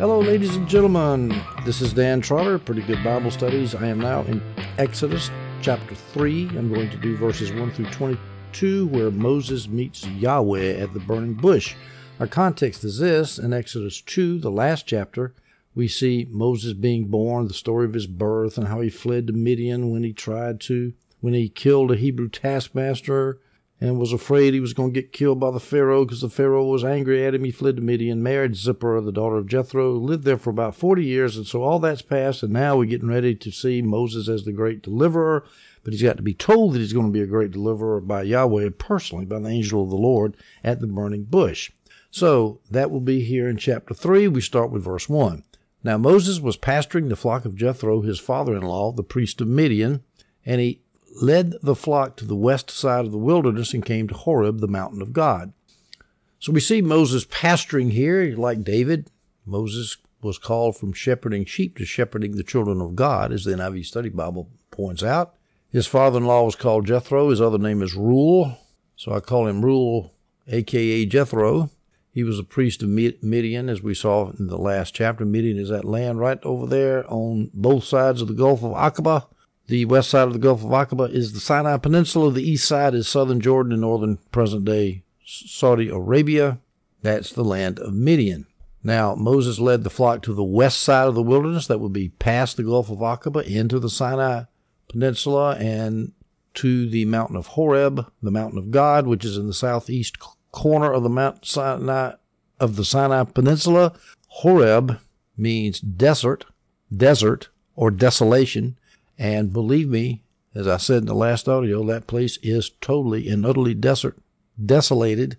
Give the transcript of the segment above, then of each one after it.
Hello, ladies and gentlemen. This is Dan Trotter, Pretty Good Bible Studies. I am now in Exodus chapter 3. I'm going to do verses 1 through 22, where Moses meets Yahweh at the burning bush. Our context is this. In Exodus 2, the last chapter, we see Moses being born, the story of his birth, and how he fled to Midian when he killed a Hebrew taskmaster and was afraid he was going to get killed by the Pharaoh because the Pharaoh was angry at him. He fled to Midian, married Zipporah, the daughter of Jethro, lived there for about 40 years, and so all that's passed, and now we're getting ready to see Moses as the great deliverer, but he's got to be told that he's going to be a great deliverer by Yahweh personally, by the angel of the Lord at the burning bush. So that will be here in chapter 3. We start with verse 1. Now Moses was pasturing the flock of Jethro, his father-in-law, the priest of Midian, and he led the flock to the west side of the wilderness and came to Horeb, the mountain of God. So we see Moses pasturing here, like David. Moses was called from shepherding sheep to shepherding the children of God, as the NIV Study Bible points out. His father-in-law was called Jethro. His other name is Reuel, so I call him Reuel, a.k.a. Jethro. He was a priest of Midian, as we saw in the last chapter. Midian is that land right over there on both sides of the Gulf of Aqaba. The west side of the Gulf of Aqaba is the Sinai Peninsula. The east side is southern Jordan and northern present-day Saudi Arabia. That's the land of Midian. Now, Moses led the flock to the west side of the wilderness. That would be past the Gulf of Aqaba into the Sinai Peninsula and to the mountain of Horeb, the mountain of God, which is in the southeast corner of the Mount Sinai of the Sinai Peninsula. Horeb means desert, or desolation. And believe me, as I said in the last audio, that place is totally and utterly desolate,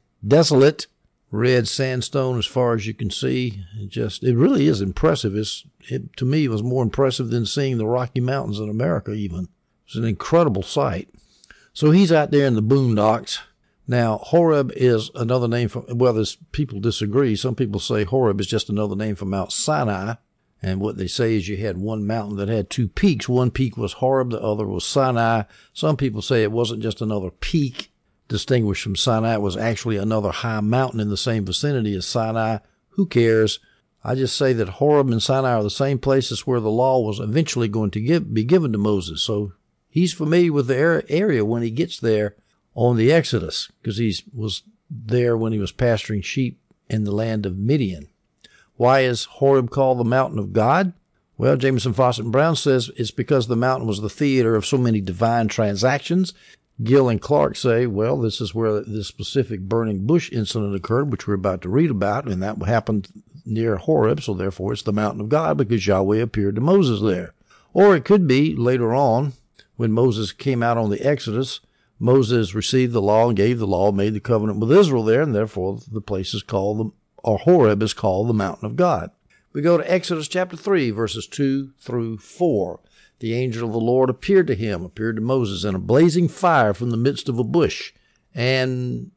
red sandstone as far as you can see. It really is impressive. To me, it was more impressive than seeing the Rocky Mountains in America even. It's an incredible sight. So he's out there in the boondocks. Now, Horeb is another name for, people disagree. Some people say Horeb is just another name for Mount Sinai. And what they say is you had one mountain that had two peaks. One peak was Horeb, the other was Sinai. Some people say it wasn't just another peak distinguished from Sinai. It was actually another high mountain in the same vicinity as Sinai. Who cares? I just say that Horeb and Sinai are the same places where the law was eventually going to be given to Moses. So he's familiar with the area when he gets there on the Exodus, because he was there when he was pasturing sheep in the land of Midian. Why is Horeb called the mountain of God? Well, Jameson, Fawcett, and Brown says it's because the mountain was the theater of so many divine transactions. Gill and Clark say, well, this is where this specific burning bush incident occurred, which we're about to read about, and that happened near Horeb, so therefore it's the mountain of God because Yahweh appeared to Moses there. Or it could be later on, when Moses came out on the Exodus, Moses received the law and gave the law, made the covenant with Israel there, and therefore the place is called Horeb is called the mountain of God. We go to Exodus chapter 3, verses 2 through 4. The angel of the Lord appeared to Moses in a blazing fire from the midst of a bush. And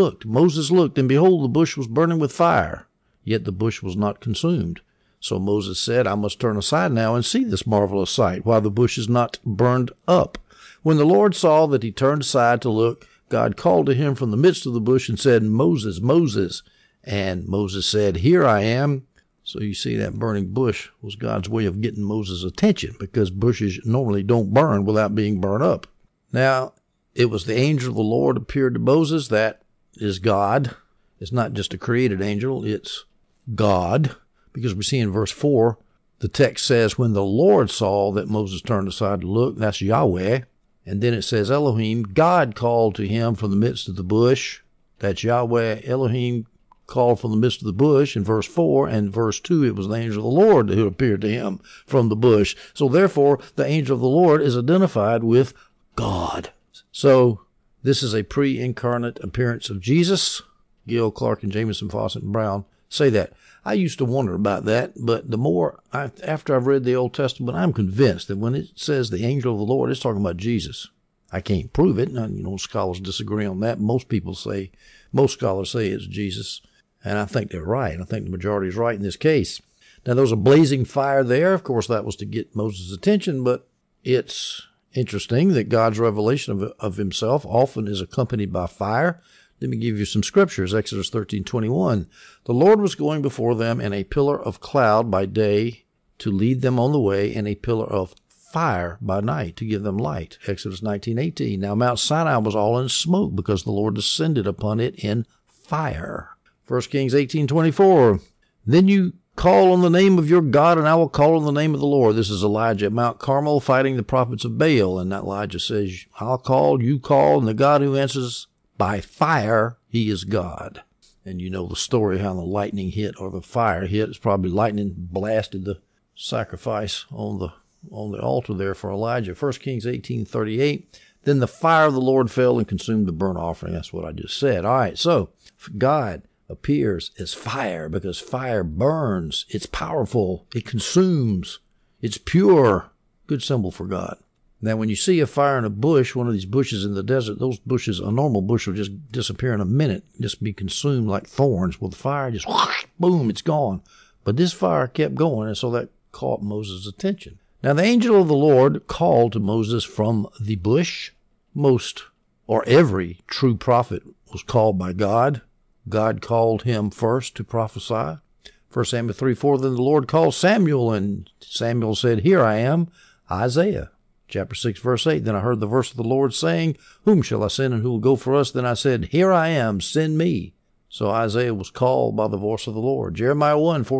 Moses looked, and behold, the bush was burning with fire, yet the bush was not consumed. So Moses said, I must turn aside now and see this marvelous sight, while the bush is not burned up. When the Lord saw that he turned aside to look, God called to him from the midst of the bush and said, Moses, Moses. And Moses said, Here I am. So you see, that burning bush was God's way of getting Moses' attention, because bushes normally don't burn without being burned up. Now, it was the angel of the Lord appeared to Moses. That is God. It's not just a created angel. It's God. Because we see in verse 4, the text says, when the Lord saw that Moses turned aside to look, that's Yahweh. And then it says, Elohim, God called to him from the midst of the bush. That's Yahweh. Elohim called from the midst of the bush in verse 4, and verse 2, it was the angel of the Lord who appeared to him from the bush. So therefore, the angel of the Lord is identified with God. So this is a pre-incarnate appearance of Jesus. Gill, Clark, and Jameson, Fawcett, and Brown say that. I used to wonder about that, but after I've read the Old Testament, I'm convinced that when it says the angel of the Lord, it's talking about Jesus. I can't prove it. Scholars disagree on that. Most scholars say it's Jesus. And I think they're right. I think the majority is right in this case. Now, there was a blazing fire there. Of course, that was to get Moses' attention, but it's interesting that God's revelation of himself often is accompanied by fire. Let me give you some scriptures. Exodus 13:21. The Lord was going before them in a pillar of cloud by day to lead them on the way, and a pillar of fire by night to give them light. Exodus 19:18. Now Mount Sinai was all in smoke because the Lord descended upon it in fire. 1 Kings 18:24. Then you call on the name of your God, and I will call on the name of the Lord. This is Elijah at Mount Carmel fighting the prophets of Baal. And Elijah says, I'll call, you call, and the God who answers by fire, he is God. And you know the story, how the lightning hit or the fire hit. It's probably lightning blasted the sacrifice on the altar there for Elijah. 1 Kings 18:38. Then the fire of the Lord fell and consumed the burnt offering. That's what I just said. All right, so God appears as fire because fire burns. It's powerful. It consumes. It's pure. Good symbol for God. Now, when you see a fire in a bush, one of these bushes in the desert, those bushes, a normal bush will just disappear in a minute, just be consumed like thorns. With fire, just whoosh, boom, it's gone. But this fire kept going, and so that caught Moses' attention. Now, the angel of the Lord called to Moses from the bush. Every true prophet was called by God. God called him first to prophesy. 1 Samuel 3:4, then the Lord called Samuel, and Samuel said, Here I am, Isaiah. Chapter 6, verse 8, then I heard the voice of the Lord saying, Whom shall I send, and who will go for us? Then I said, Here I am, send me. So Isaiah was called by the voice of the Lord. Jeremiah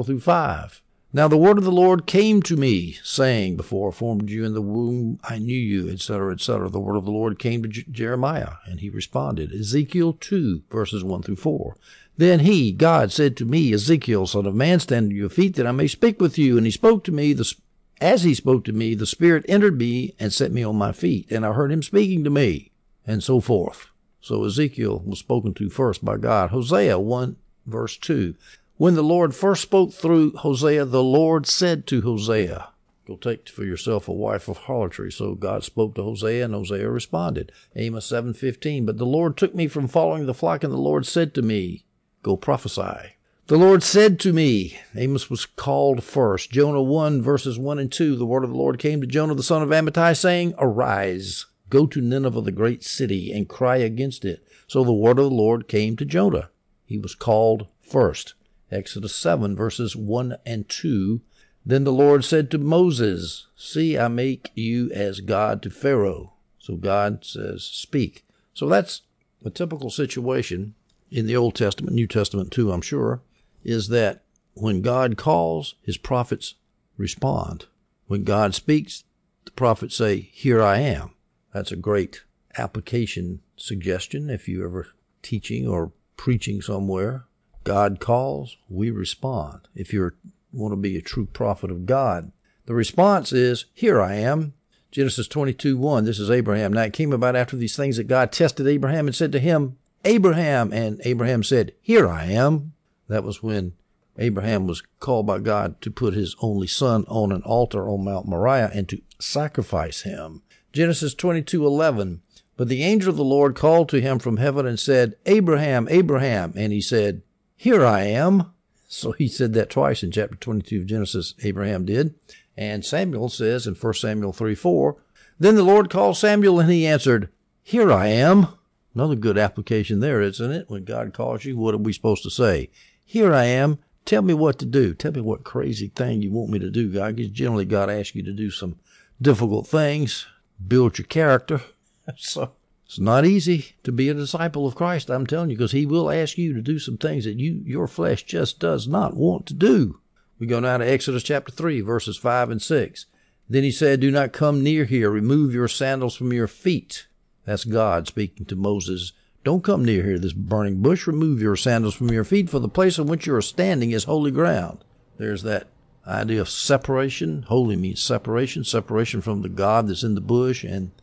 1:4-5. Now the word of the Lord came to me, saying, Before I formed you in the womb, I knew you, etc., etc. The word of the Lord came to Jeremiah, and he responded. Ezekiel 2, verses 1-4. Then he, God, said to me, Ezekiel, son of man, stand on your feet, that I may speak with you. And he spoke to me. As he spoke to me, the Spirit entered me and set me on my feet. And I heard him speaking to me, and so forth. So Ezekiel was spoken to first by God. Hosea 1, verse 2. When the Lord first spoke through Hosea, the Lord said to Hosea, Go take for yourself a wife of harlotry. So God spoke to Hosea, and Hosea responded. Amos 7:15. But the Lord took me from following the flock, and the Lord said to me, Go prophesy. The Lord said to me, Amos was called first. Jonah 1, verses 1 and 2. The word of the Lord came to Jonah, the son of Amittai, saying, Arise, go to Nineveh, the great city, and cry against it. So the word of the Lord came to Jonah. He was called first. Exodus 7, verses 1 and 2. Then the Lord said to Moses, See, I make you as God to Pharaoh. So God says, Speak. So that's a typical situation in the Old Testament, New Testament too, I'm sure, is that when God calls, his prophets respond. When God speaks, the prophets say, Here I am. That's a great application suggestion if you're ever teaching or preaching somewhere. God calls, we respond. If you want to be a true prophet of God, the response is, Here I am. Genesis 22:1, this is Abraham. Now it came about after these things that God tested Abraham and said to him, Abraham. And Abraham said, Here I am. That was when Abraham was called by God to put his only son on an altar on Mount Moriah and to sacrifice him. Genesis 22:11, but the angel of the Lord called to him from heaven and said, Abraham, Abraham. And he said, Here I am. So he said that twice in chapter 22 of Genesis, Abraham did. And Samuel says in 1 Samuel 3:4, Then the Lord called Samuel, and he answered, Here I am. Another good application there, isn't it? When God calls you, what are we supposed to say? Here I am. Tell me what to do. Tell me what crazy thing you want me to do, God. Because generally God asks you to do some difficult things, build your character. So it's not easy to be a disciple of Christ, I'm telling you, because he will ask you to do some things that your flesh just does not want to do. We go now to Exodus chapter 3, verses 5 and 6. Then he said, Do not come near here. Remove your sandals from your feet. That's God speaking to Moses. Don't come near here, this burning bush. Remove your sandals from your feet, for the place on which you are standing is holy ground. There's that idea of separation. Holy means separation from the God that's in the bush and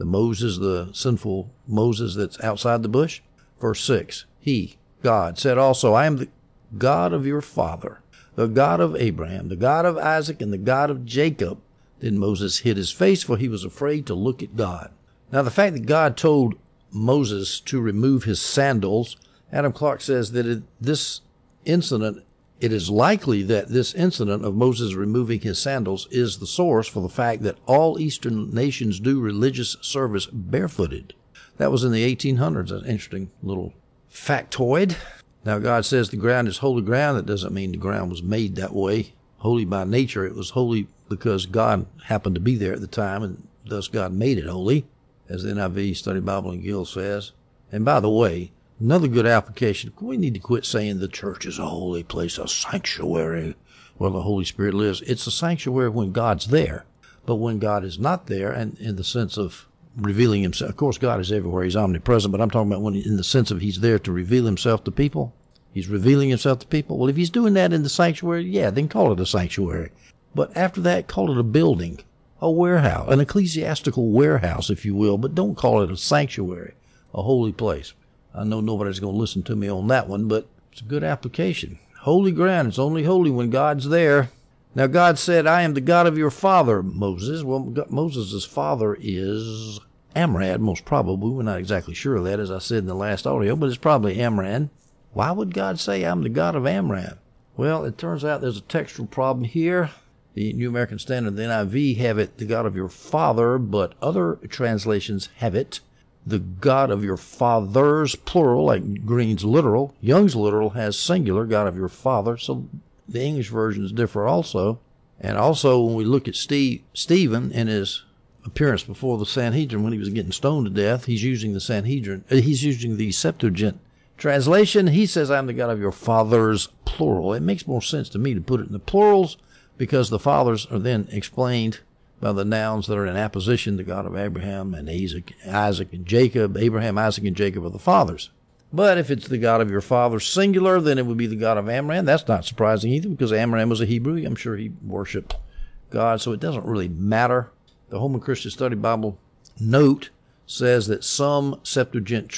the sinful Moses that's outside the bush. Verse 6, He, God, said also, I am the God of your father, the God of Abraham, the God of Isaac, and the God of Jacob. Then Moses hid his face, for he was afraid to look at God. Now, the fact that God told Moses to remove his sandals, Adam Clarke says that it is likely that this incident of Moses removing his sandals is the source for the fact that all Eastern nations do religious service barefooted. That was in the 1800s, an interesting little factoid. Now, God says the ground is holy ground. That doesn't mean the ground was made that way. Holy by nature. It was holy because God happened to be there at the time, and thus God made it holy, as the NIV Study Bible and Guild says. And by the way, another good application, we need to quit saying the church is a holy place, a sanctuary where the Holy Spirit lives. It's a sanctuary when God's there. But when God is not there, and in the sense of revealing himself, of course God is everywhere, he's omnipresent, but I'm talking about when in the sense of he's there to reveal himself to people. He's revealing himself to people. Well, if he's doing that in the sanctuary, yeah, then call it a sanctuary. But after that, call it a building, a warehouse, an ecclesiastical warehouse, if you will, but don't call it a sanctuary, a holy place. I know nobody's going to listen to me on that one, but it's a good application. Holy ground, it's only holy when God's there. Now, God said, I am the God of your father, Moses. Well, Moses' father is Amram, most probably. We're not exactly sure of that, as I said in the last audio, but it's probably Amram. Why would God say, I'm the God of Amram? Well, it turns out there's a textual problem here. The New American Standard, the NIV, have it, the God of your father, but other translations have it, the God of your fathers, plural, like Green's literal. Young's literal has singular, God of your father, so the English versions differ also. And also, when we look at Stephen in his appearance before the Sanhedrin when he was getting stoned to death, he's using the Septuagint translation. He says, I'm the God of your fathers, plural. It makes more sense to me to put it in the plurals because the fathers are then explained by the nouns that are in apposition, the God of Abraham and Isaac and Jacob. Abraham, Isaac, and Jacob are the fathers. But if it's the God of your father singular, then it would be the God of Amram. That's not surprising either because Amram was a Hebrew. I'm sure he worshiped God, so it doesn't really matter. The Holman Christian Study Bible note says that some Septuagint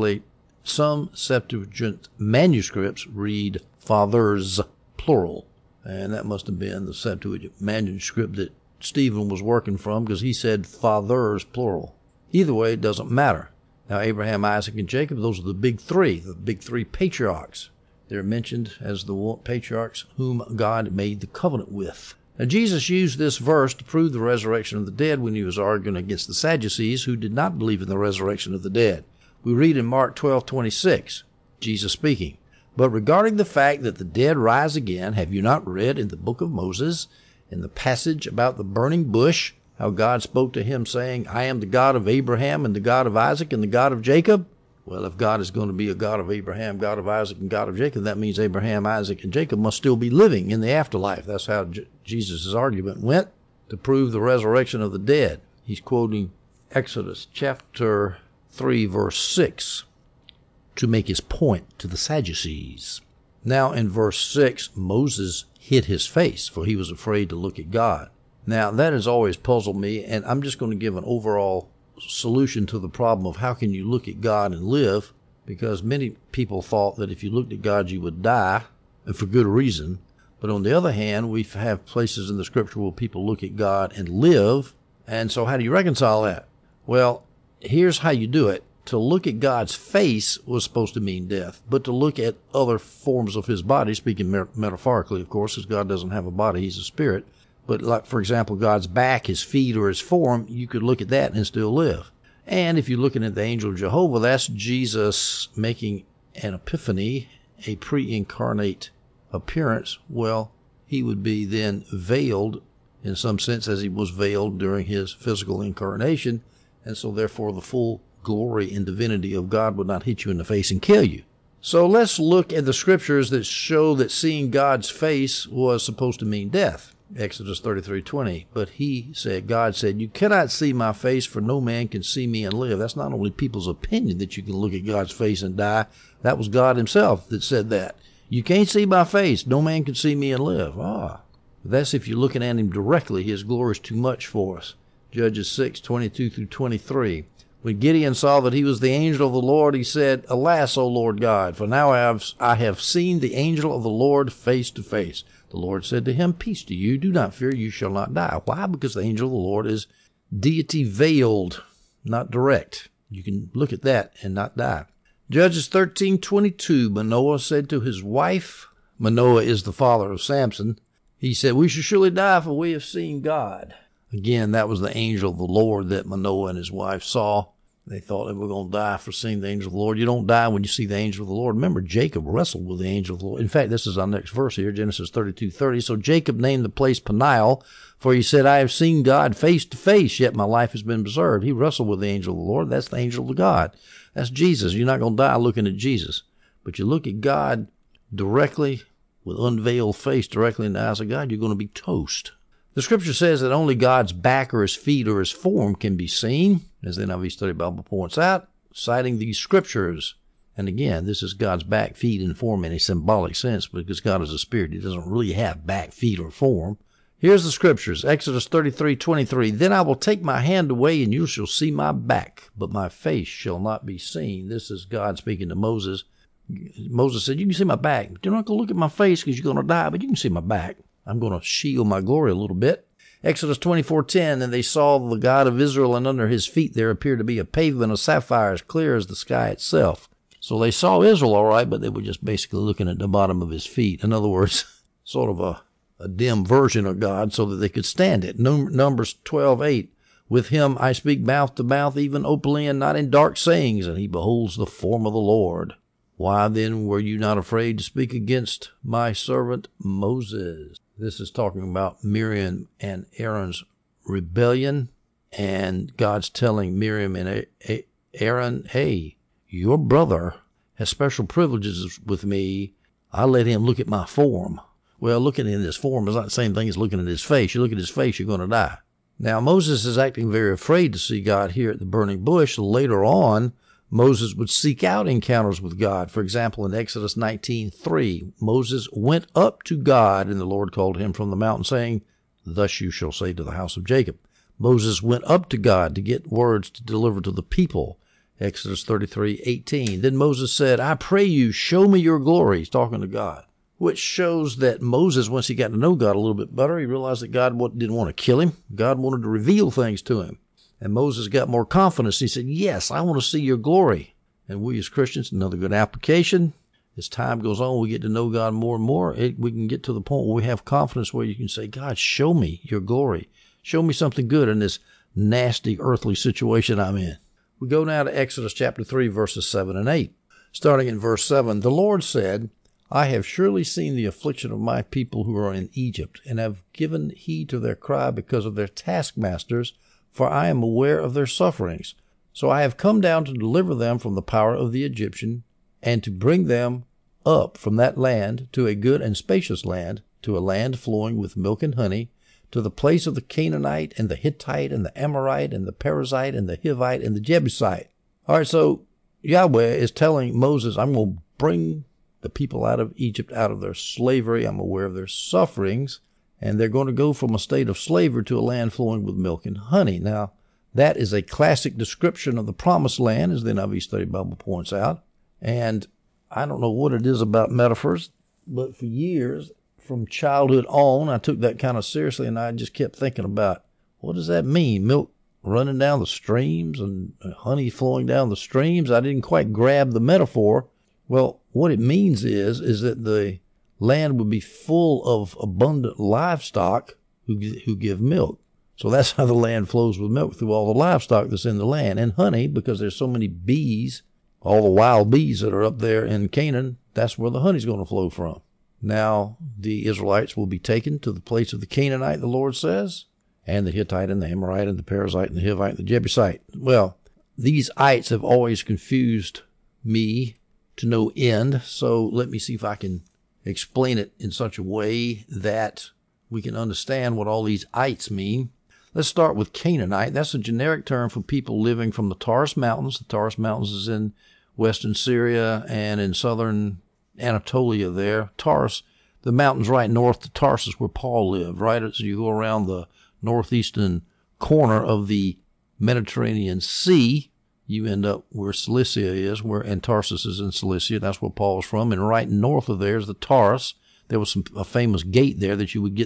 manuscripts read fathers, plural. And that must have been the Septuagint manuscript that Stephen was working from because he said fathers, plural. Either way, it doesn't matter. Now, Abraham, Isaac, and Jacob, those are the big three patriarchs. They're mentioned as the patriarchs whom God made the covenant with. Now, Jesus used this verse to prove the resurrection of the dead when he was arguing against the Sadducees who did not believe in the resurrection of the dead. We read in Mark 12:26, Jesus speaking, But regarding the fact that the dead rise again, have you not read in the book of Moses, in the passage about the burning bush, how God spoke to him saying, I am the God of Abraham and the God of Isaac and the God of Jacob? Well, if God is going to be a God of Abraham, God of Isaac, and God of Jacob, that means Abraham, Isaac, and Jacob must still be living in the afterlife. That's how Jesus' argument went to prove the resurrection of the dead. He's quoting Exodus chapter 3, verse 6 to make his point to the Sadducees. Now, in verse 6, Moses hid his face, for he was afraid to look at God. Now, that has always puzzled me, and I'm just going to give an overall solution to the problem of how can you look at God and live, because many people thought that if you looked at God, you would die, and for good reason. But on the other hand, we have places in the Scripture where people look at God and live, and so how do you reconcile that? Well, here's how you do it. To look at God's face was supposed to mean death, but to look at other forms of his body, speaking metaphorically, of course, because God doesn't have a body, he's a spirit. But like, for example, God's back, his feet, or his form, you could look at that and still live. And if you're looking at the angel of Jehovah, that's Jesus making an epiphany, a pre-incarnate appearance. Well, he would be then veiled in some sense as he was veiled during his physical incarnation. And so therefore the full glory and divinity of God would not hit you in the face and kill you. So let's look at the scriptures that show that seeing God's face was supposed to mean death. Exodus 33:20. But God said, you cannot see my face, for no man can see me and live. That's not only people's opinion that you can look at God's face and die. That was God himself that said that. You can't see my face. No man can see me and live. That's if you're looking at him directly. His glory is too much for us. Judges 6:22-23. When Gideon saw that he was the angel of the Lord, he said, Alas, O Lord God, for now I have seen the angel of the Lord face to face. The Lord said to him, Peace to you, do not fear, you shall not die. Why? Because the angel of the Lord is deity veiled, not direct. You can look at that and not die. Judges 13:22, Manoah said to his wife, Manoah is the father of Samson, he said, We shall surely die, for we have seen God. Again, that was the angel of the Lord that Manoah and his wife saw. They thought they were going to die for seeing the angel of the Lord. You don't die when you see the angel of the Lord. Remember, Jacob wrestled with the angel of the Lord. In fact, this is our next verse here, Genesis 32:30. So Jacob named the place Peniel, for he said, I have seen God face to face, yet my life has been preserved. He wrestled with the angel of the Lord. That's the angel of God. That's Jesus. You're not going to die looking at Jesus. But you look at God directly, with unveiled face, directly in the eyes of God, you're going to be toast. The scripture says that only God's back or his feet or his form can be seen, as the NIV Study Bible points out, citing these scriptures. And again, this is God's back, feet, and form in a symbolic sense, because God is a spirit. He doesn't really have back, feet, or form. Here's the scriptures, Exodus 33:23. Then I will take my hand away, and you shall see my back, but my face shall not be seen. This is God speaking to Moses. Moses said, you can see my back, but you're not going to look at my face because you're going to die, but you can see my back. I'm going to shield my glory a little bit. Exodus 24:10, and they saw the God of Israel, and under his feet there appeared to be a pavement of sapphires, clear as the sky itself. So they saw Israel all right, but they were just basically looking at the bottom of his feet. In other words, sort of a dim version of God so that they could stand it. Numbers 12:8, with him I speak mouth to mouth, even openly, and not in dark sayings, and he beholds the form of the Lord. Why then were you not afraid to speak against my servant Moses? This is talking about Miriam and Aaron's rebellion, and God's telling Miriam and Aaron, hey, your brother has special privileges with me. I let him look at my form. Well, looking at his form is not the same thing as looking at his face. You look at his face, you're going to die. Now, Moses is acting very afraid to see God here at the burning bush. Later on, Moses would seek out encounters with God. For example, in Exodus 19:3, Moses went up to God, and the Lord called him from the mountain, saying, thus you shall say to the house of Jacob. Moses went up to God to get words to deliver to the people. Exodus 33:18. Then Moses said, I pray you, show me your glory. He's talking to God, which shows that Moses, once he got to know God a little bit better, he realized that God didn't want to kill him. God wanted to reveal things to him. And Moses got more confidence. He said, yes, I want to see your glory. And we as Christians, another good application. As time goes on, we get to know God more and more. We can get to the point where we have confidence where you can say, God, show me your glory. Show me something good in this nasty earthly situation I'm in. We go now to Exodus chapter 3, verses 7 and 8. Starting in verse 7, the Lord said, I have surely seen the affliction of my people who are in Egypt, and have given heed to their cry because of their taskmasters, for I am aware of their sufferings. So I have come down to deliver them from the power of the Egyptian, and to bring them up from that land to a good and spacious land, to a land flowing with milk and honey, to the place of the Canaanite and the Hittite and the Amorite and the Perizzite and the Hivite and the Jebusite. All right, so Yahweh is telling Moses, I'm going to bring the people out of Egypt, out of their slavery. I'm aware of their sufferings. And they're going to go from a state of slavery to a land flowing with milk and honey. Now, that is a classic description of the promised land, as the NIV Study Bible points out. And I don't know what it is about metaphors, but for years, from childhood on, I took that kind of seriously, and I just kept thinking about, what does that mean? Milk running down the streams and honey flowing down the streams? I didn't quite grab the metaphor. Well, what it means is that the land would be full of abundant livestock who give milk. So that's how the land flows with milk, through all the livestock that's in the land. And honey, because there's so many bees, all the wild bees that are up there in Canaan, that's where the honey's going to flow from. Now, the Israelites will be taken to the place of the Canaanite, the Lord says, and the Hittite and the Amorite and the Perizzite and the Hivite and the Jebusite. Well, these ites have always confused me to no end, so let me see if I can explain it in such a way that we can understand what all these ites mean. Let's start with Canaanite. That's a generic term for people living from the Taurus Mountains. The Taurus Mountains is in western Syria and in southern Anatolia there. Taurus, the mountains right north to Tarsus where Paul lived, right as you go around the northeastern corner of the Mediterranean Sea, you end up where Cilicia is, and Tarsus is in Cilicia. That's where Paul's from. And right north of there is the Taurus. There was a famous gate there that you would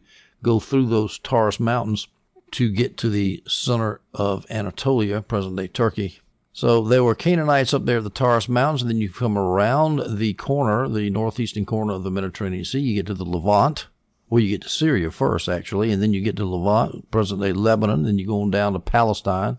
go through those Taurus mountains to get to the center of Anatolia, present-day Turkey. So there were Canaanites up there at the Taurus Mountains, and then you come around the corner, the northeastern corner of the Mediterranean Sea. You get to the Levant. Well, you get to Syria first, actually, and then you get to Levant, present-day Lebanon, then you go on down to Palestine.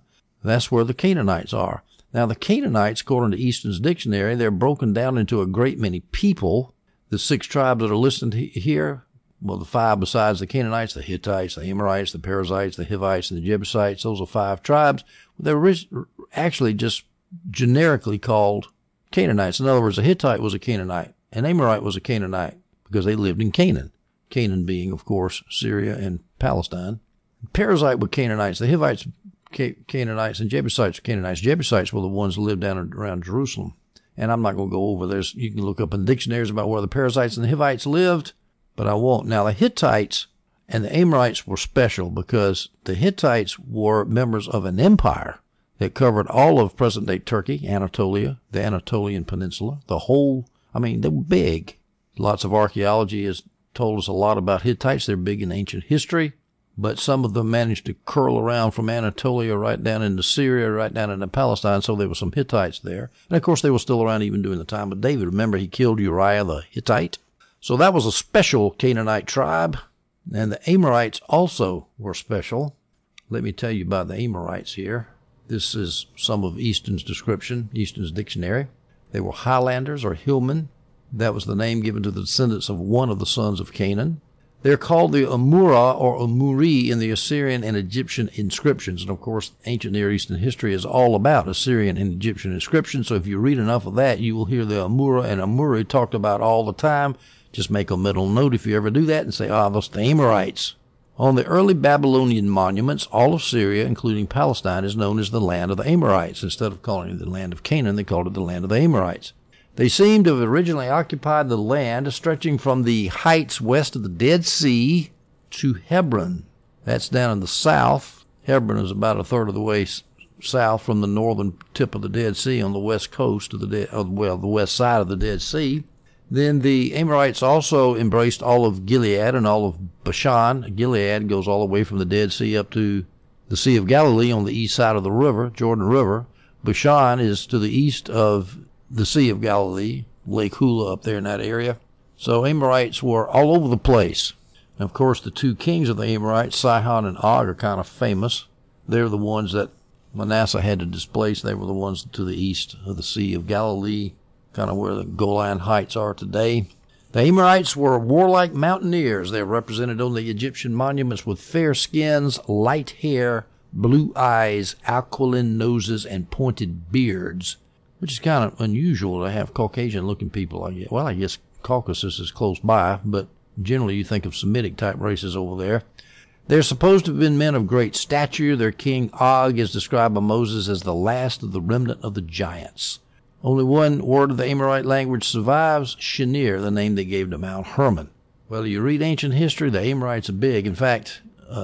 That's where the Canaanites are. Now, the Canaanites, according to Easton's dictionary, they're broken down into a great many people. The 6 tribes that are listed here, well, the 5 besides the Canaanites, the Hittites, the Amorites, the Perizzites, the Hivites, and the Jebusites, those are 5 tribes. They're actually just generically called Canaanites. In other words, a Hittite was a Canaanite. An Amorite was a Canaanite because they lived in Canaan. Canaan being, of course, Syria and Palestine. Perizzite were Canaanites. The Hivites Canaanites, and Jebusites were Canaanites. Jebusites were the ones that lived down around Jerusalem. And I'm not going to go over this. You can look up in dictionaries about where the Perizzites and the Hivites lived, but I won't. Now, the Hittites and the Amorites were special because the Hittites were members of an empire that covered all of present-day Turkey, Anatolia, the Anatolian Peninsula, they were big. Lots of archaeology has told us a lot about Hittites. They're big in ancient history. But some of them managed to curl around from Anatolia right down into Syria, right down into Palestine, so there were some Hittites there. And, of course, they were still around even during the time of David. Remember, he killed Uriah the Hittite. So that was a special Canaanite tribe. And the Amorites also were special. Let me tell you about the Amorites here. This is some of Easton's description, Easton's dictionary. They were highlanders or hillmen. That was the name given to the descendants of one of the sons of Canaan. They're called the Amurah or Amuri in the Assyrian and Egyptian inscriptions. And, of course, ancient Near Eastern history is all about Assyrian and Egyptian inscriptions. So if you read enough of that, you will hear the Amurah and Amuri talked about all the time. Just make a mental note if you ever do that and say, that's the Amorites. On the early Babylonian monuments, all of Syria, including Palestine, is known as the land of the Amorites. Instead of calling it the land of Canaan, they called it the land of the Amorites. They seem to have originally occupied the land stretching from the heights west of the Dead Sea to Hebron. That's down in the south. Hebron is about a third of the way south from the northern tip of the Dead Sea on the west coast of the west side of the Dead Sea. Then the Amorites also embraced all of Gilead and all of Bashan. Gilead goes all the way from the Dead Sea up to the Sea of Galilee on the east side of the river, Jordan River. Bashan is to the east of the Sea of Galilee, Lake Hula up there in that area. So Amorites were all over the place. And of course, the 2 kings of the Amorites, Sihon and Og, are kind of famous. They're the ones that Manasseh had to displace. They were the ones to the east of the Sea of Galilee, kind of where the Golan Heights are today. The Amorites were warlike mountaineers. They are represented on the Egyptian monuments with fair skins, light hair, blue eyes, aquiline noses, and pointed beards, which is kind of unusual to have Caucasian-looking people, I guess. Well, I guess Caucasus is close by, but generally you think of Semitic-type races over there. They're supposed to have been men of great stature. Their king Og is described by Moses as the last of the remnant of the giants. Only one word of the Amorite language survives, Shinir, the name they gave to Mount Hermon. Well, you read ancient history, the Amorites are big. In fact,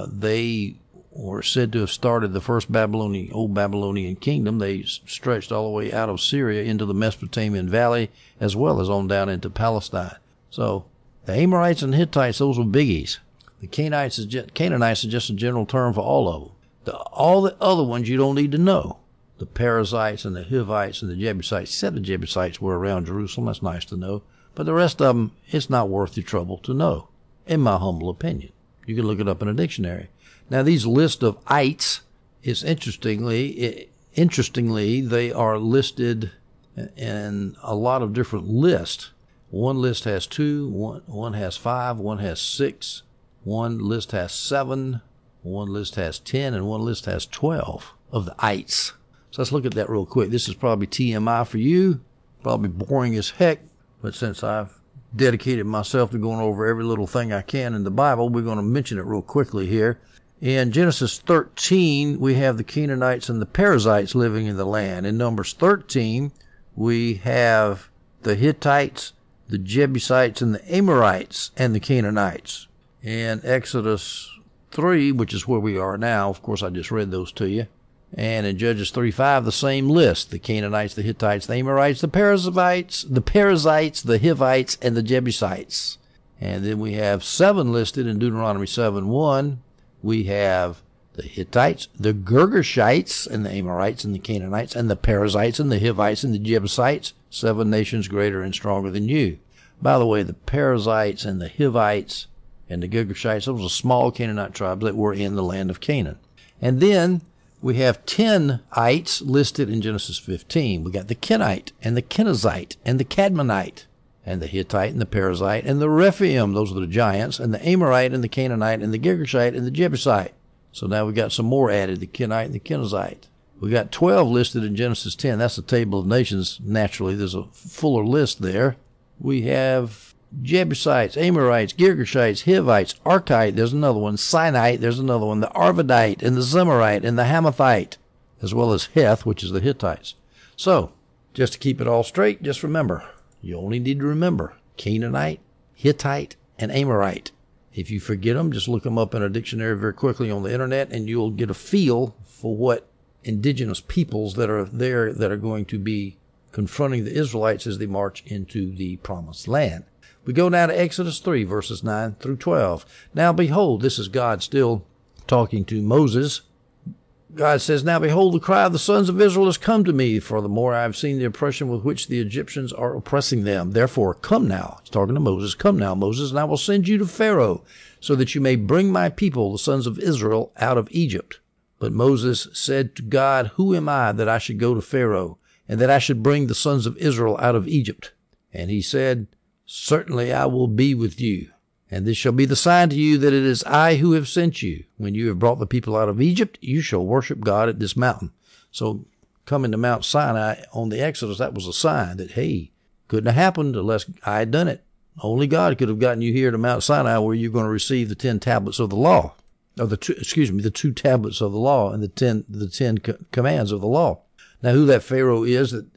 they were said to have started the first old Babylonian kingdom. They stretched all the way out of Syria into the Mesopotamian valley, as well as on down into Palestine. So the Amorites and Hittites, those were biggies. The Canaanites is just a general term for all of them. All the other ones you don't need to know. The Perizzites and the Hivites and the Jebusites. Said the Jebusites were around Jerusalem. That's nice to know. But the rest of them, it's not worth your trouble to know, in my humble opinion. You can look it up in a dictionary. Now, these list of ites is interestingly, they are listed in a lot of different lists. One list has 2, one has 5, one has 6, one list has 7, one list has 10, and one list has 12 of the ites. So let's look at that real quick. This is probably TMI for you, probably boring as heck, but since I've dedicated myself to going over every little thing I can in the Bible, we're going to mention it real quickly here. In Genesis 13, we have the Canaanites and the Perizzites living in the land. In Numbers 13, we have the Hittites, the Jebusites, and the Amorites, and the Canaanites. In Exodus 3, which is where we are now, of course I just read those to you. And in Judges 3:5, the same list: the Canaanites, the Hittites, the Amorites, the Perizzites, the Hivites, and the Jebusites. And then we have 7 listed in Deuteronomy 7:1. We have the Hittites, the Girgashites, and the Amorites, and the Canaanites, and the Perizzites, and the Hivites, and the Jebusites, 7 nations greater and stronger than you. By the way, the Perizzites and the Hivites and the Girgashites, those were small Canaanite tribes that were in the land of Canaan. And then We have 10 ites listed in Genesis 15. We got the Kenite and the Kenizzite and the Cadmonite and the Hittite and the Perizzite and the Rephaim. Those are the giants, and the Amorite and the Canaanite and the Girgashite and the Jebusite. So now we got some more added, the Kenite and the Kenizzite. We got 12 listed in Genesis 10. That's the table of nations. Naturally, there's a fuller list there. We have Jebusites, Amorites, Girgashites, Hivites, Arkite, there's another one, Sinite, there's another one, the Arvadite, and the Zemarite, and the Hamathite, as well as Heth, which is the Hittites. So, just to keep it all straight, just remember, you only need to remember Canaanite, Hittite, and Amorite. If you forget them, just look them up in a dictionary very quickly on the internet, and you'll get a feel for what indigenous peoples that are there that are going to be confronting the Israelites as they march into the promised land. We go now to Exodus 3, verses 9 through 12. Now behold, this is God still talking to Moses. God says, Now behold, the cry of the sons of Israel has come to me. Furthermore, I have seen the oppression with which the Egyptians are oppressing them. Therefore, come now. He's talking to Moses. Come now, Moses, and I will send you to Pharaoh, so that you may bring my people, the sons of Israel, out of Egypt. But Moses said to God, Who am I that I should go to Pharaoh, and that I should bring the sons of Israel out of Egypt? And he said, Certainly I will be with you, and this shall be the sign to you that it is I who have sent you. When you have brought the people out of Egypt, you shall worship God at this mountain. So coming to Mount Sinai on the Exodus, that was a sign that, hey, couldn't have happened unless I had done it. Only God could have gotten you here to Mount Sinai where you're going to receive the 10 tablets of the law, or the 2 tablets of the law and the 10 commands of the law. Now who that Pharaoh is, that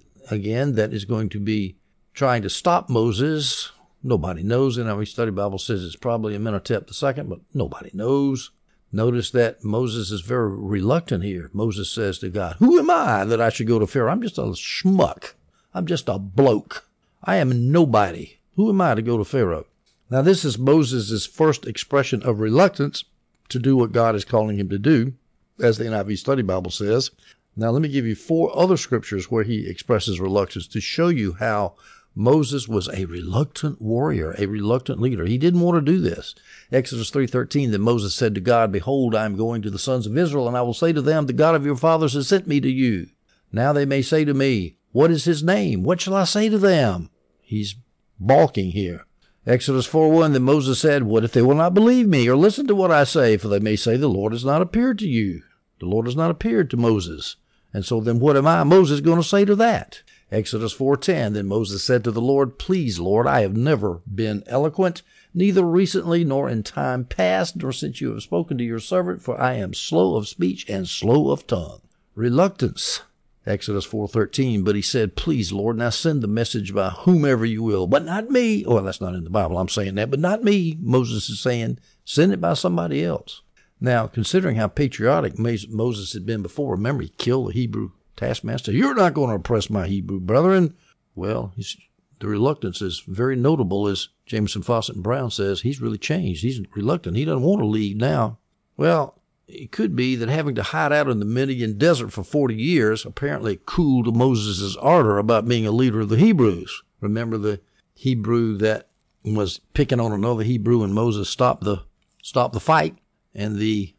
is going to be trying to stop Moses, nobody knows. And our study Bible says it's probably Amenhotep II, but nobody knows. Notice that Moses is very reluctant here. Moses says to God, Who am I that I should go to Pharaoh? I'm just a schmuck. I'm just a bloke. I am nobody. Who am I to go to Pharaoh? Now this is Moses' first expression of reluctance to do what God is calling him to do, as the NIV Study Bible says. Now let me give you 4 other scriptures where he expresses reluctance to show you how Moses was a reluctant warrior, a reluctant leader. He didn't want to do this. Exodus 3:13, then Moses said to God, Behold, I am going to the sons of Israel, and I will say to them, The God of your fathers has sent me to you. Now they may say to me, What is his name? What shall I say to them? He's balking here. Exodus 4:1, then Moses said, What if they will not believe me or listen to what I say? For they may say, The Lord has not appeared to you. The Lord has not appeared to Moses. And so then what am I, Moses, going to say to that? Exodus 4:10, then Moses said to the Lord, Please, Lord, I have never been eloquent, neither recently nor in time past, nor since you have spoken to your servant, for I am slow of speech and slow of tongue. Reluctance. Exodus 4:13, but he said, Please, Lord, now send the message by whomever you will, but not me. Well, that's not in the Bible. I'm saying that, but not me. Moses is saying, send it by somebody else. Now, considering how patriotic Moses had been before, remember, he killed the Hebrew taskmaster. You're not going to oppress my Hebrew brethren. Well, the reluctance is very notable, as Jameson, Fawcett, and Brown says. He's really changed. He's reluctant. He doesn't want to lead now. Well, it could be that having to hide out in the Midian desert for 40 years apparently cooled Moses' ardor about being a leader of the Hebrews. Remember the Hebrew that was picking on another Hebrew, and Moses stopped the fight, and the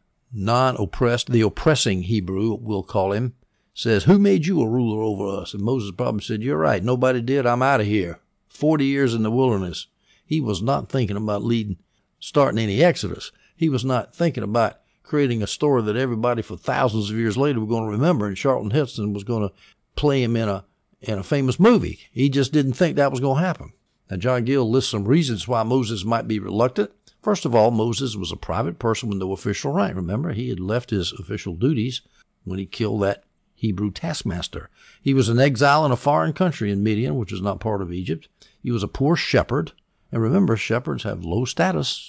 the oppressing Hebrew, we'll call him, says, Who made you a ruler over us? And Moses probably said, You're right. Nobody did. I'm out of here. 40 years in the wilderness. He was not thinking about starting any Exodus. He was not thinking about creating a story that everybody for thousands of years later were going to remember, and Charlton Heston was going to play him in a famous movie. He just didn't think that was going to happen. Now, John Gill lists some reasons why Moses might be reluctant. First of all, Moses was a private person with no official rank. Remember, he had left his official duties when he killed that Hebrew taskmaster. He was an exile in a foreign country in Midian, which was not part of Egypt. He was a poor shepherd. And remember, shepherds have low status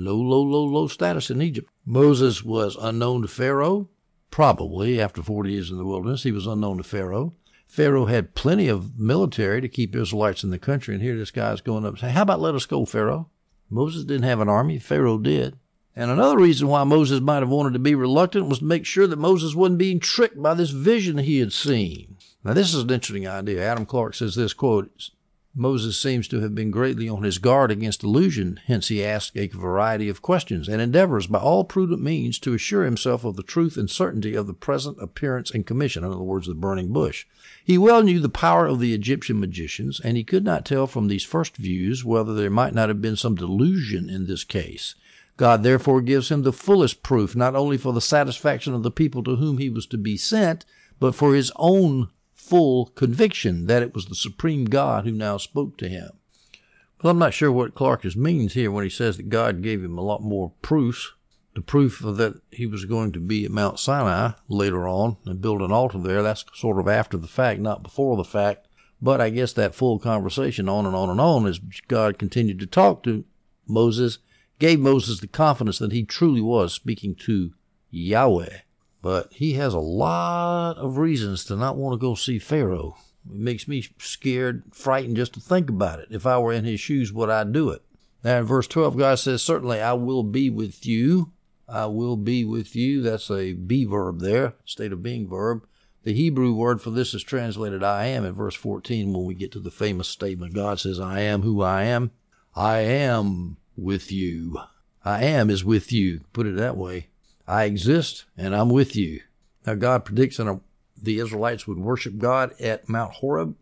in Egypt. Moses was unknown to Pharaoh. Probably after 40 years in the wilderness, he was unknown to Pharaoh. Pharaoh had plenty of military to keep Israelites in the country. And here this guy's going up and saying, How about let us go, Pharaoh? Moses didn't have an army. Pharaoh did. And another reason why Moses might have wanted to be reluctant was to make sure that Moses wasn't being tricked by this vision he had seen. Now, this is an interesting idea. Adam Clark says this, quote, Moses seems to have been greatly on his guard against illusion, hence he asked a variety of questions and endeavors by all prudent means to assure himself of the truth and certainty of the present appearance and commission, in other words, the burning bush. He well knew the power of the Egyptian magicians, and he could not tell from these first views whether there might not have been some delusion in this case. God therefore gives him the fullest proof, not only for the satisfaction of the people to whom he was to be sent, but for his own full conviction that it was the supreme God who now spoke to him. But I'm not sure what Clarkes means here when he says that God gave him a lot more proofs. The proof that he was going to be at Mount Sinai later on and build an altar there, that's sort of after the fact, not before the fact. But I guess that full conversation on and on and on as God continued to talk to Moses gave Moses the confidence that he truly was speaking to Yahweh. But he has a lot of reasons to not want to go see Pharaoh. It makes me scared, frightened just to think about it. If I were in his shoes, would I do it? Now in verse 12, God says, certainly I will be with you. I will be with you. That's a be verb there, state of being verb. The Hebrew word for this is translated I am in verse 14 when we get to the famous statement. God says, I am who I am. I am with you. I am is with you. Put it that way. I exist, and I'm with you. Now, God predicts that the Israelites would worship God at Mount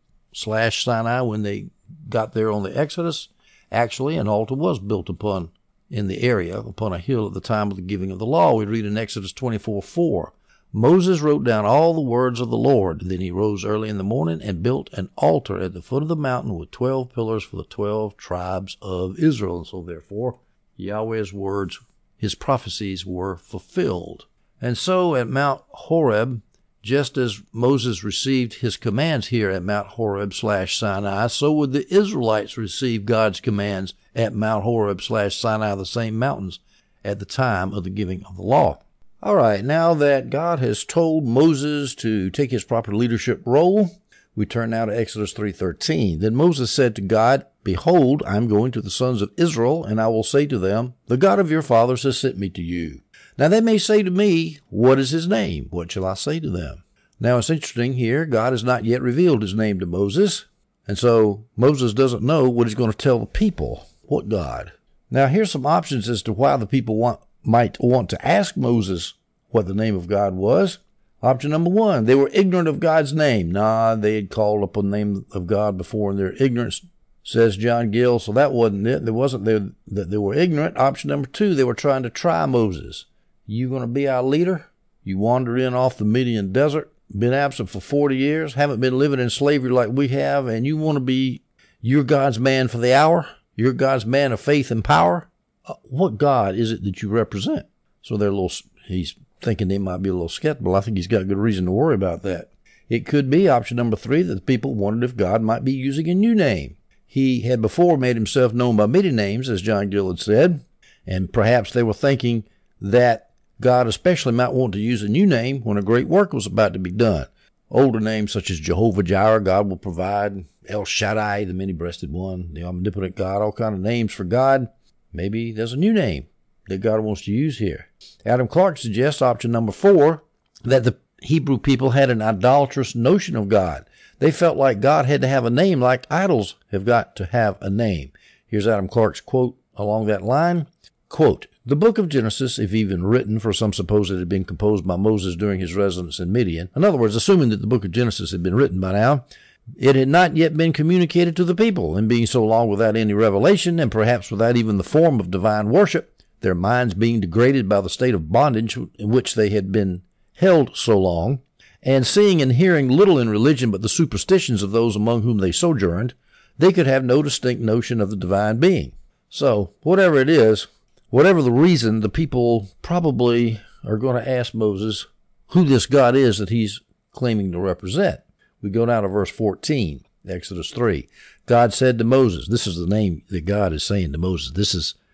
Horeb/Sinai when they got there on the Exodus. Actually, an altar was built upon in the area, upon a hill at the time of the giving of the law. We read in Exodus 24:4. Moses wrote down all the words of the Lord. Then he rose early in the morning and built an altar at the foot of the mountain with 12 pillars for the 12 tribes of Israel. And so, therefore, Yahweh's words, his prophecies were fulfilled. And so at Mount Horeb, just as Moses received his commands here at Mount Horeb/Sinai, so would the Israelites receive God's commands at Mount Horeb/Sinai, the same mountains, at the time of the giving of the law. All right, now that God has told Moses to take his proper leadership role, we turn now to Exodus 3:13. Then Moses said to God, Behold, I am going to the sons of Israel, and I will say to them, The God of your fathers has sent me to you. Now they may say to me, What is his name? What shall I say to them? Now it's interesting here, God has not yet revealed his name to Moses, and so Moses doesn't know what he's going to tell the people. What God? Now here's some options as to why the people might want to ask Moses what the name of God was. Option number 1, they were ignorant of God's name. They had called upon the name of God before in their ignorance, says John Gill, so that wasn't it. There wasn't that they were ignorant. Option number 2, they were trying to try Moses. You going to be our leader? You wander in off the Midian desert, been absent for 40 years, haven't been living in slavery like we have, and you want to be your God's man for the hour? You're God's man of faith and power? What God is it that you represent? So he's thinking they might be a little skeptical. I think he's got good reason to worry about that. It could be option number 3 that the people wondered if God might be using a new name. He had before made himself known by many names, as John Gill had said, and perhaps they were thinking that God especially might want to use a new name when a great work was about to be done. Older names such as Jehovah Jireh, God will provide, El Shaddai, the many-breasted one, the omnipotent God, all kind of names for God. Maybe there's a new name that God wants to use here. Adam Clarke suggests option number 4, that the Hebrew people had an idolatrous notion of God. They felt like God had to have a name like idols have got to have a name. Here's Adam Clarke's quote along that line. Quote, The book of Genesis, if even written, for some suppose it had been composed by Moses during his residence in Midian. In other words, assuming that the book of Genesis had been written by now, it had not yet been communicated to the people, and being so long without any revelation, and perhaps without even the form of divine worship, their minds being degraded by the state of bondage in which they had been held so long, and seeing and hearing little in religion but the superstitions of those among whom they sojourned, they could have no distinct notion of the divine being. So, whatever it is, whatever the reason, the people probably are going to ask Moses who this God is that he's claiming to represent. We go down to verse 14, Exodus 3. God said to Moses, this is the name that God is saying to Moses. This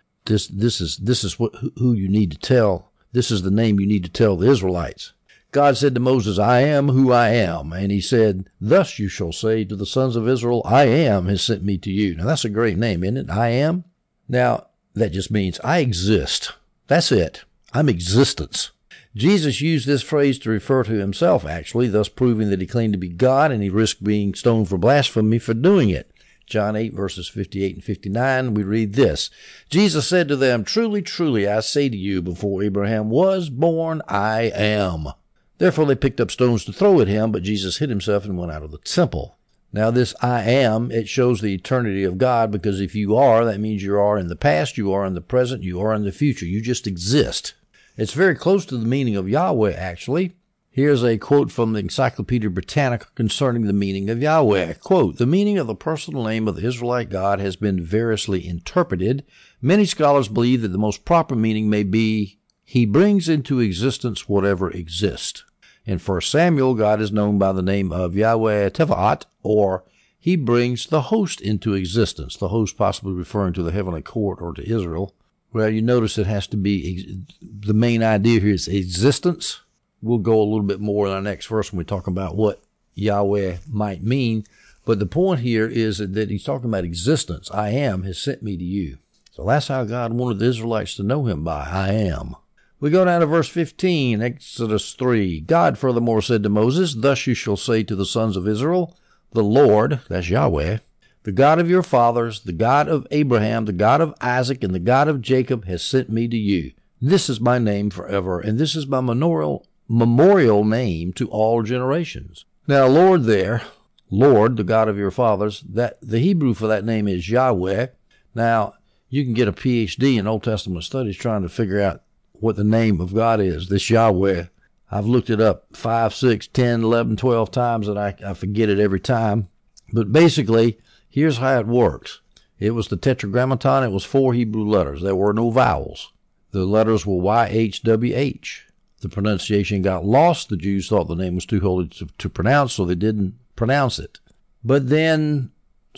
is who you need to tell. This is the name you need to tell the Israelites. God said to Moses, I am who I am. And he said, Thus you shall say to the sons of Israel, I am has sent me to you. Now that's a great name, isn't it? I am. Now that just means I exist. That's it. I'm existence. Jesus used this phrase to refer to himself, actually, thus proving that he claimed to be God, and he risked being stoned for blasphemy for doing it. John 8, verses 58 and 59, we read this. Jesus said to them, "Truly, truly, I say to you, before Abraham was born, I am." Therefore they picked up stones to throw at him, but Jesus hid himself and went out of the temple. Now this I am, it shows the eternity of God, because if you are, that means you are in the past, you are in the present, you are in the future. You just exist. It's very close to the meaning of Yahweh, actually. Here's a quote from the Encyclopedia Britannica concerning the meaning of Yahweh. Quote, "The meaning of the personal name of the Israelite God has been variously interpreted. Many scholars believe that the most proper meaning may be, he brings into existence whatever exists. In 1 Samuel, God is known by the name of Yahweh Tevaat, or he brings the host into existence." The host possibly referring to the heavenly court or to Israel. Well, you notice it has to be, the main idea here is existence. We'll go a little bit more in our next verse when we talk about what Yahweh might mean. But the point here is that he's talking about existence. I am has sent me to you. So that's how God wanted the Israelites to know him by, I am. We go down to verse 15, Exodus 3. God furthermore said to Moses, "Thus you shall say to the sons of Israel, the Lord," that's Yahweh, "the God of your fathers, the God of Abraham, the God of Isaac, and the God of Jacob has sent me to you. This is my name forever, and this is my memorial name to all generations." Now, Lord there, Lord, the God of your fathers, that the Hebrew for that name is Yahweh. Now, you can get a PhD in Old Testament studies trying to figure out what the name of God is, this Yahweh. I've looked it up 5, 6, 10, 11, 12 times, and I forget it every time. But basically, here's how it works. It was the Tetragrammaton. It was 4 Hebrew letters. There were no vowels. The letters were YHWH. The pronunciation got lost. The Jews thought the name was too holy to pronounce, so they didn't pronounce it. But then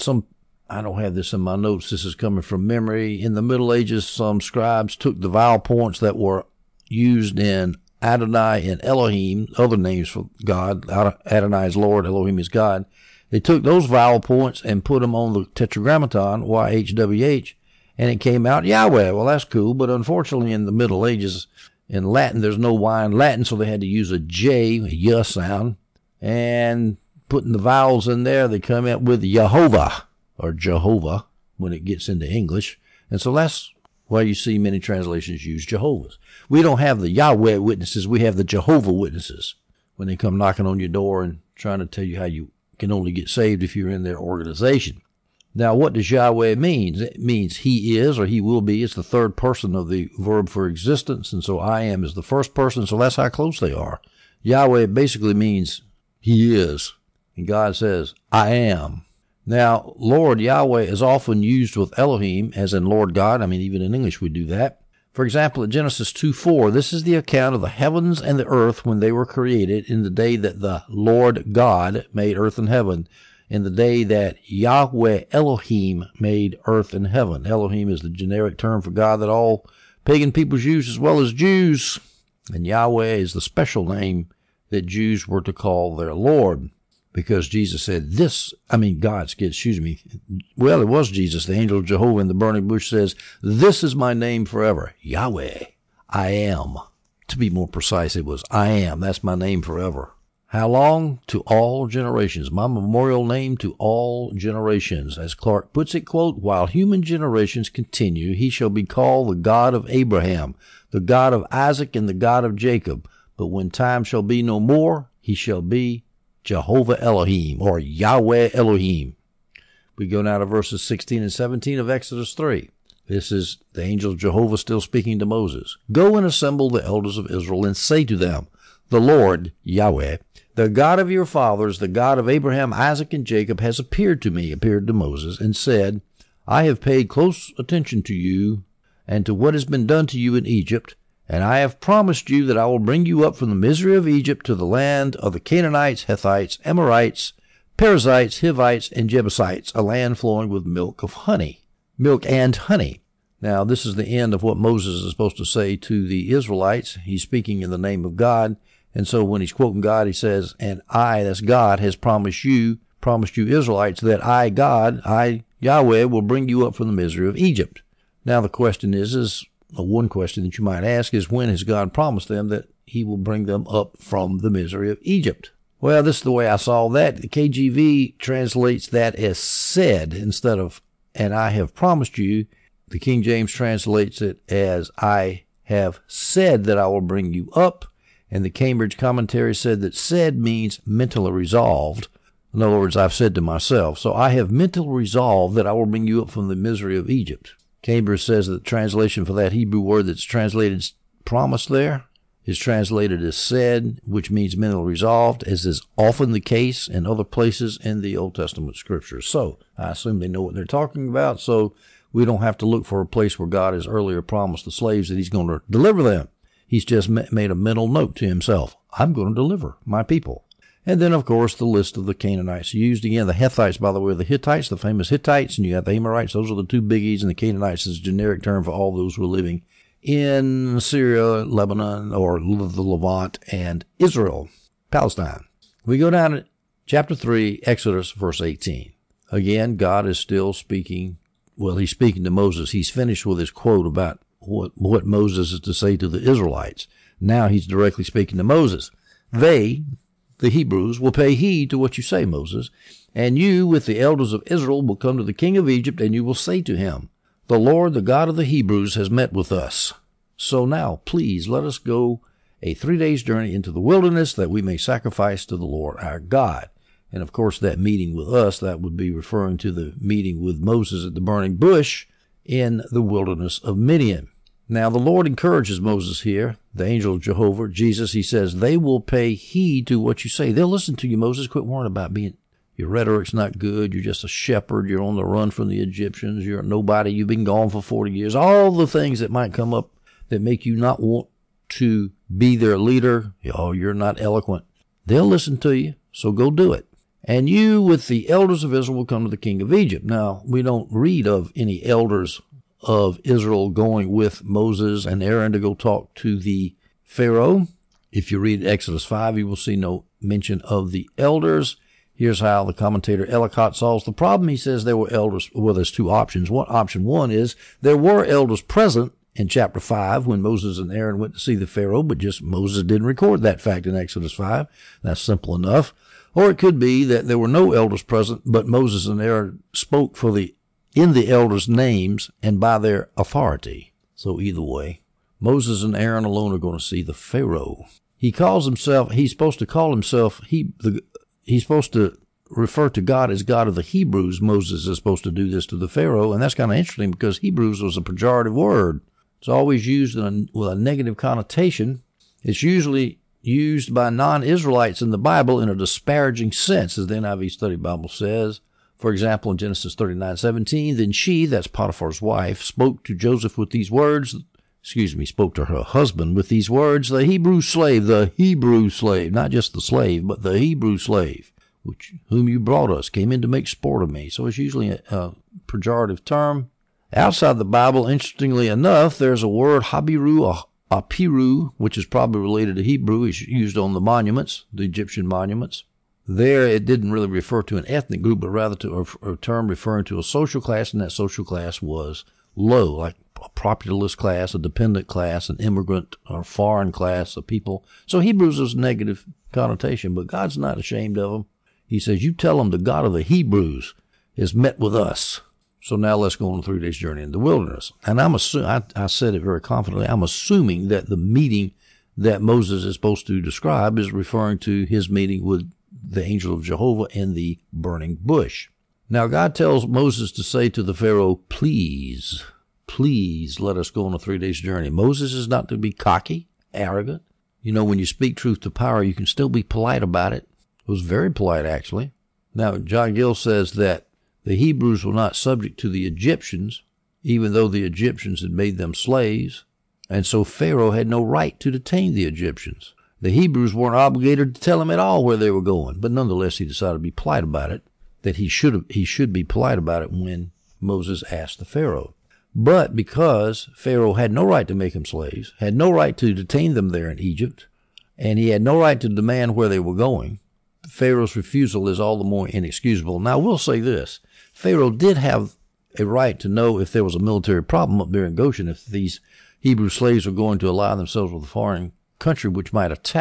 I don't have this in my notes. This is coming from memory. In the Middle Ages, some scribes took the vowel points that were used in Adonai and Elohim, other names for God. Adonai is Lord, Elohim is God. They took those vowel points and put them on the Tetragrammaton, YHWH, and it came out Yahweh. Well, that's cool, but unfortunately in the Middle Ages, in Latin, there's no Y in Latin, so they had to use a J, a Y sound, and putting the vowels in there, they come out with Yehovah, or Jehovah, when it gets into English. And so that's why you see many translations use Jehovah's. We don't have the Yahweh witnesses, we have the Jehovah witnesses, when they come knocking on your door and trying to tell you how you can only get saved if you're in their organization. Now, what does Yahweh mean? It means he is, or he will be. It's the third person of the verb for existence, and so I am is the first person, so that's how close they are. Yahweh basically means he is, and God says, I am. Now, Lord Yahweh is often used with Elohim, as in Lord God. I mean, even in English we do that. For example, in Genesis 2:4, this is the account of the heavens and the earth when they were created in the day that the Lord God made earth and heaven, in the day that Yahweh Elohim made earth and heaven. Elohim is the generic term for God that all pagan peoples use as well as Jews. And Yahweh is the special name that Jews were to call their Lord. Because Jesus said Well, it was Jesus. The angel of Jehovah in the burning bush says, "This is my name forever. Yahweh. I am." To be more precise, it was, I am. That's my name forever. How long? To all generations. My memorial name to all generations. As Clark puts it, quote, "While human generations continue, he shall be called the God of Abraham, the God of Isaac, and the God of Jacob. But when time shall be no more, he shall be Jehovah Elohim," or Yahweh Elohim. We go now to verses 16 and 17 of Exodus 3. This is the angel of Jehovah still speaking to Moses. "Go and assemble the elders of Israel and say to them, the Lord, Yahweh, the God of your fathers, the God of Abraham, Isaac, and Jacob, has appeared to Moses, and said, I have paid close attention to you and to what has been done to you in Egypt, and I have promised you that I will bring you up from the misery of Egypt to the land of the Canaanites, Hittites, Amorites, Perizzites, Hivites, and Jebusites, a land flowing with milk and honey. Now, this is the end of what Moses is supposed to say to the Israelites. He's speaking in the name of God. And so when he's quoting God, he says, and I, that's God, has promised you Israelites that I, God, I, Yahweh, will bring you up from the misery of Egypt. Now, the question one question that you might ask is, when has God promised them that he will bring them up from the misery of Egypt? Well, this is the way I saw that. The KJV translates that as said instead of, and I have promised you. The King James translates it as, I have said that I will bring you up. And the Cambridge commentary said that said means mentally resolved. In other words, I've said to myself, so I have mentally resolved that I will bring you up from the misery of Egypt. Cambridge says that the translation for that Hebrew word that's translated promised there is translated as said, which means mentally resolved, as is often the case in other places in the Old Testament scriptures. So I assume they know what they're talking about, so we don't have to look for a place where God has earlier promised the slaves that he's going to deliver them. He's just made a mental note to himself. I'm going to deliver my people. And then, of course, the list of the Canaanites used. Again, the Hethites, by the way, the Hittites, the famous Hittites, and you got the Amorites. Those are the two biggies, and the Canaanites is a generic term for all those who are living in Syria, Lebanon, or the Levant, and Israel, Palestine. We go down to chapter 3, Exodus, verse 18. Again, God is still speaking. Well, he's speaking to Moses. He's finished with his quote about what Moses is to say to the Israelites. Now he's directly speaking to Moses. They, the Hebrews, will pay heed to what you say, Moses, and you with the elders of Israel will come to the king of Egypt, and you will say to him, the Lord, the God of the Hebrews, has met with us. So now, please, let us go a 3 days journey into the wilderness that we may sacrifice to the Lord our God. And of course, that meeting with us, that would be referring to the meeting with Moses at the burning bush in the wilderness of Midian. Now, the Lord encourages Moses here, the angel of Jehovah, Jesus. He says, they will pay heed to what you say. They'll listen to you, Moses. Quit worrying about your rhetoric's not good. You're just a shepherd. You're on the run from the Egyptians. You're nobody. You've been gone for 40 years. All the things that might come up that make you not want to be their leader. Oh, you're not eloquent. They'll listen to you, so go do it. And you with the elders of Israel will come to the king of Egypt. Now, we don't read of any elders of Israel going with Moses and Aaron to go talk to the Pharaoh. If you read Exodus 5, you will see no mention of the elders. Here's how the commentator Ellicott solves the problem. He says there were elders. Well, there's two options. Option one is there were elders present in chapter 5 when Moses and Aaron went to see the Pharaoh, but just Moses didn't record that fact in Exodus 5. That's simple enough. Or it could be that there were no elders present, but Moses and Aaron spoke in the elders' names and by their authority. So either way, Moses and Aaron alone are going to see the Pharaoh. He's supposed to call himself, he's supposed to refer to God as God of the Hebrews. Moses is supposed to do this to the Pharaoh, and that's kind of interesting because Hebrews was a pejorative word. It's always used with a negative connotation. It's usually used by non-Israelites in the Bible in a disparaging sense, as the NIV Study Bible says. For example, in Genesis 39:17, then she, that's Potiphar's wife, spoke to Joseph with these words, spoke to her husband with these words, the Hebrew slave, not just the slave, but the Hebrew slave, whom you brought us, came in to make sport of me. So it's usually a pejorative term. Outside the Bible, interestingly enough, there's a word, habiru, or apiru, which is probably related to Hebrew. It's used on the monuments, the Egyptian monuments. There, it didn't really refer to an ethnic group, but rather to a term referring to a social class, and that social class was low, like a populist class, a dependent class, an immigrant or foreign class of people. So Hebrews is a negative connotation, but God's not ashamed of them. He says, you tell them the God of the Hebrews has met with us. So now let's go on a 3 days journey in the wilderness. And I said it very confidently, I'm assuming that the meeting that Moses is supposed to describe is referring to his meeting with the angel of Jehovah in the burning bush. Now God tells Moses to say to the Pharaoh, please let us go on a 3 days journey. Moses is not to be cocky, arrogant. You know, when you speak truth to power, you can still be polite about it. It was very polite, actually. Now, John Gill says that the Hebrews were not subject to the Egyptians, even though the Egyptians had made them slaves, and so Pharaoh had no right to detain the Egyptians. The Hebrews weren't obligated to tell him at all where they were going, but nonetheless he decided to be polite about it, that he should be polite about it when Moses asked the Pharaoh. But because Pharaoh had no right to make them slaves, had no right to detain them there in Egypt, and he had no right to demand where they were going, Pharaoh's refusal is all the more inexcusable. Now, we'll say this. Pharaoh did have a right to know if there was a military problem up there in Goshen, if these Hebrew slaves were going to ally themselves with a foreign country which might attack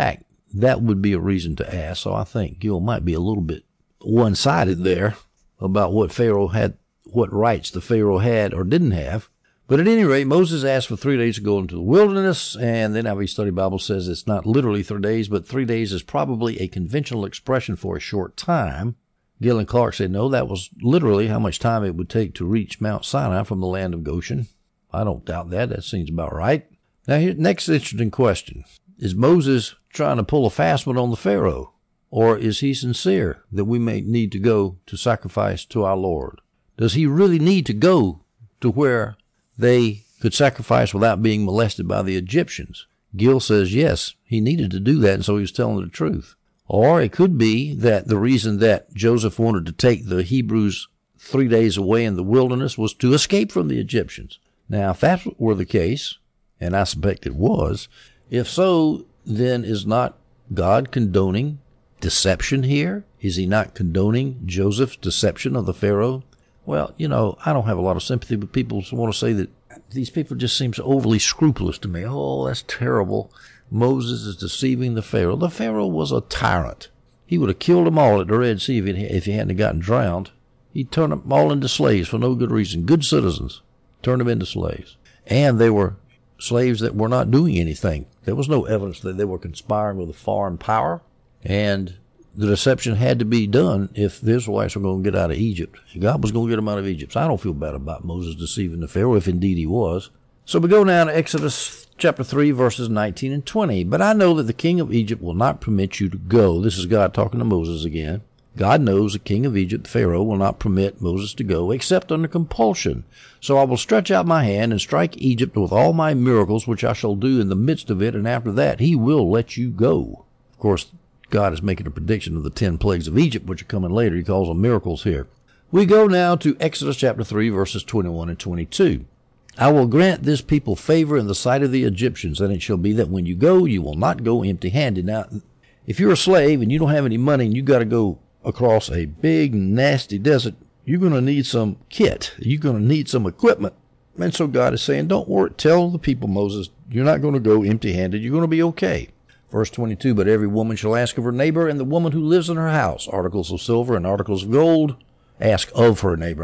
that would be a reason to ask. So I think Gil might be a little bit one-sided there about what Pharaoh had, what rights the Pharaoh had or didn't have. But at any rate, Moses asked for 3 days to go into the wilderness, and then Every Study Bible says it's not literally 3 days, but 3 days is probably a conventional expression for a short time. Gill and Clark said, no, that was literally how much time it would take to reach Mount Sinai from the land of Goshen. I don't doubt that. That seems about right. Now, here, next interesting question. Is Moses trying to pull a fast one on the Pharaoh? Or is he sincere that we may need to go to sacrifice to our Lord? Does he really need to go to where they could sacrifice without being molested by the Egyptians? Gill says yes, he needed to do that, and so he was telling the truth. Or it could be that the reason that Joseph wanted to take the Hebrews 3 days away in the wilderness was to escape from the Egyptians. Now, if that were the case, and I suspect it was, if so, then is not God condoning deception here? Is he not condoning Joseph's deception of the Pharaoh? Well, you know, I don't have a lot of sympathy with people who want to say that these people just seem so overly scrupulous to me. Oh, that's terrible. Moses is deceiving the Pharaoh. The Pharaoh was a tyrant. He would have killed them all at the Red Sea if he hadn't gotten drowned. He'd turn them all into slaves for no good reason. Good citizens. Turn them into slaves. And they were slaves that were not doing anything. There was no evidence that they were conspiring with a foreign power. And the deception had to be done if the Israelites were going to get out of Egypt. God was going to get them out of Egypt. So I don't feel bad about Moses deceiving the Pharaoh, if indeed he was. So we go now to Exodus chapter 3, verses 19 and 20. But I know that the king of Egypt will not permit you to go. This is God talking to Moses again. God knows the king of Egypt, Pharaoh, will not permit Moses to go except under compulsion. So I will stretch out my hand and strike Egypt with all my miracles, which I shall do in the midst of it, and after that he will let you go. Of course, God is making a prediction of the 10 plagues of Egypt, which are coming later. He calls them miracles here. We go now to Exodus chapter 3, verses 21 and 22. I will grant this people favor in the sight of the Egyptians, and it shall be that when you go, you will not go empty-handed. Now, if you're a slave and you don't have any money and you got to go across a big, nasty desert, you're going to need some kit. You're going to need some equipment. And so God is saying, don't worry. Tell the people, Moses, you're not going to go empty-handed. You're going to be okay. Verse 22, but every woman shall ask of her neighbor and the woman who lives in her house articles of silver and articles of gold. Ask of her neighbor.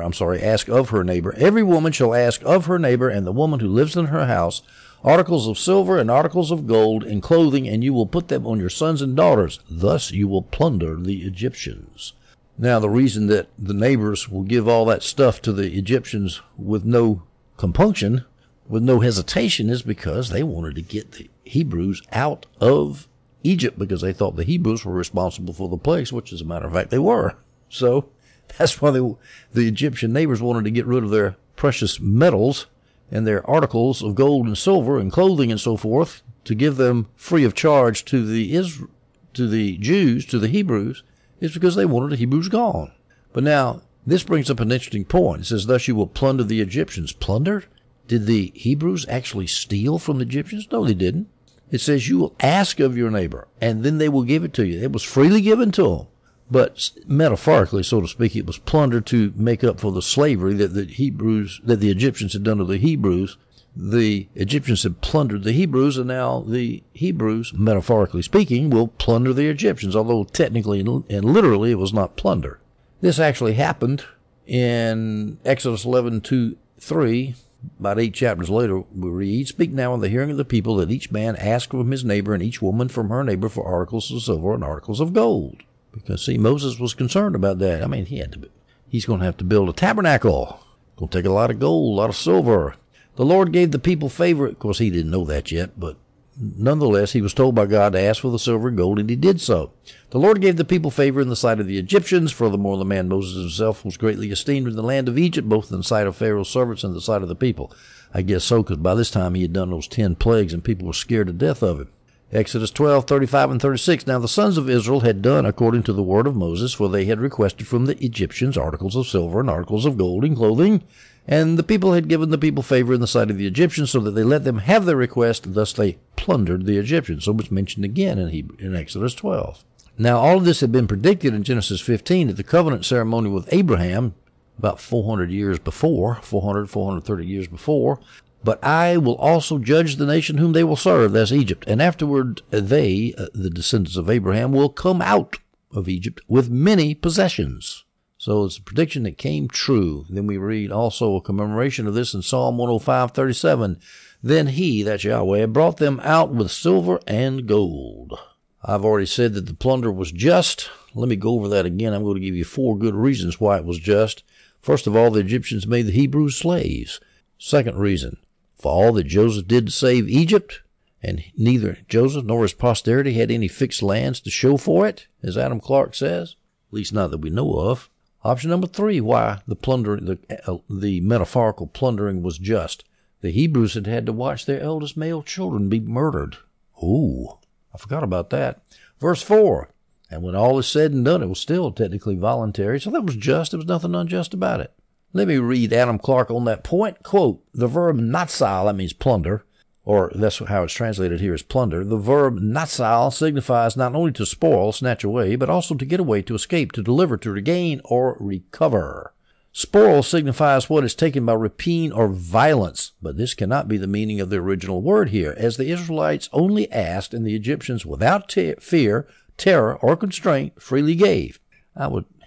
Every woman shall ask of her neighbor and the woman who lives in her house articles of silver and articles of gold and clothing, and you will put them on your sons and daughters. Thus you will plunder the Egyptians. Now, the reason that the neighbors will give all that stuff to the Egyptians with no compunction, with no hesitation, is because they wanted to get the Hebrews out of Egypt, because they thought the Hebrews were responsible for the plagues, which, as a matter of fact, they were. So that's why the Egyptian neighbors wanted to get rid of their precious metals and their articles of gold and silver and clothing and so forth, to give them free of charge to the Jews, to the Hebrews, is because they wanted the Hebrews gone. But now, this brings up an interesting point. It says, thus you will plunder the Egyptians. Plundered? Did the Hebrews actually steal from the Egyptians? No, they didn't. It says you will ask of your neighbor, and then they will give it to you. It was freely given to them. But metaphorically, so to speak, it was plunder to make up for the slavery that the Egyptians had done to the Hebrews. The Egyptians had plundered the Hebrews, and now the Hebrews, metaphorically speaking, will plunder the Egyptians, although technically and literally it was not plunder. This actually happened in Exodus 11:2-3. About 8 chapters later, we read, speak now in the hearing of the people, that each man ask from his neighbor and each woman from her neighbor for articles of silver and articles of gold. Because, see, Moses was concerned about that. I mean, he's going to have to build a tabernacle. Going to take a lot of gold, a lot of silver. The Lord gave the people favor. Of course, he didn't know that yet, but nonetheless, he was told by God to ask for the silver and gold, and he did so. The Lord gave the people favor in the sight of the Egyptians. Furthermore, the man Moses himself was greatly esteemed in the land of Egypt, both in the sight of Pharaoh's servants and in the sight of the people. I guess so, because by this time he had done those 10 plagues, and people were scared to death of him. Exodus 12:35 and 36. Now the sons of Israel had done according to the word of Moses, for they had requested from the Egyptians articles of silver and articles of gold and clothing. And the people had given the people favor in the sight of the Egyptians, so that they let them have their request. Thus they plundered the Egyptians. So it's mentioned again in Exodus 12. Now all of this had been predicted in Genesis 15 at the covenant ceremony with Abraham, about 430 years before. But I will also judge the nation whom they will serve, that's Egypt. And afterward they, the descendants of Abraham, will come out of Egypt with many possessions. So it's a prediction that came true. Then we read also a commemoration of this in Psalm 105:37. Then he, that's Yahweh, brought them out with silver and gold. I've already said that the plunder was just. Let me go over that again. I'm going to give you 4 good reasons why it was just. First of all, the Egyptians made the Hebrews slaves. Second reason, for all that Joseph did to save Egypt, and neither Joseph nor his posterity had any fixed lands to show for it, as Adam Clarke says, at least not that we know of. Option number 3, why the plundering, the metaphorical plundering was just. The Hebrews had to watch their eldest male children be murdered. Ooh, I forgot about that. Verse 4, and when all is said and done, it was still technically voluntary, so that was just. There was nothing unjust about it. Let me read Adam Clarke on that point. Quote, the verb natsal, that means plunder, or that's how it's translated here as plunder. The verb natsal signifies not only to spoil, snatch away, but also to get away, to escape, to deliver, to regain, or recover. Spoil signifies what is taken by rapine or violence, but this cannot be the meaning of the original word here, as the Israelites only asked and the Egyptians, without fear, terror, or constraint, freely gave. I